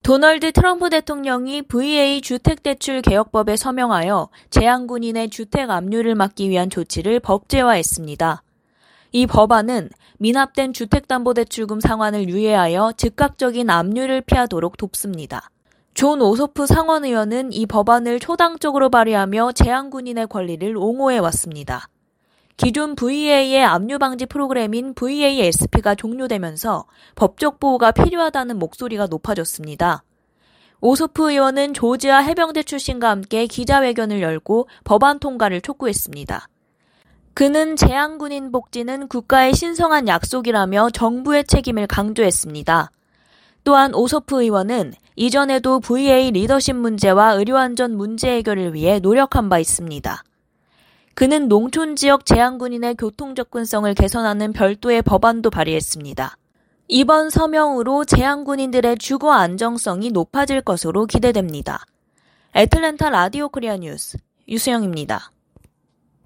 도널드 트럼프 대통령이 VA 주택대출 개혁법에 서명하여 재향군인의 주택 압류를 막기 위한 조치를 법제화했습니다. 이 법안은 미납된 주택담보대출금 상환을 유예하여 즉각적인 압류를 피하도록 돕습니다. 존 오소프 상원의원은 이 법안을 초당적으로 발의하며 재향군인의 권리를 옹호해왔습니다. 기존 VA의 압류방지 프로그램인 VASP가 종료되면서 법적 보호가 필요하다는 목소리가 높아졌습니다. 오소프 의원은 조지아 해병대 출신과 함께 기자회견을 열고 법안 통과를 촉구했습니다. 그는 재향군인 복지는 국가의 신성한 약속이라며 정부의 책임을 강조했습니다. 또한 오소프 의원은 이전에도 VA 리더십 문제와 의료안전 문제 해결을 위해 노력한 바 있습니다. 그는 농촌 지역 재향군인의 교통 접근성을 개선하는 별도의 법안도 발의했습니다. 이번 서명으로 재향군인들의 주거 안정성이 높아질 것으로 기대됩니다. 애틀랜타 라디오 코리아 뉴스 유수영입니다.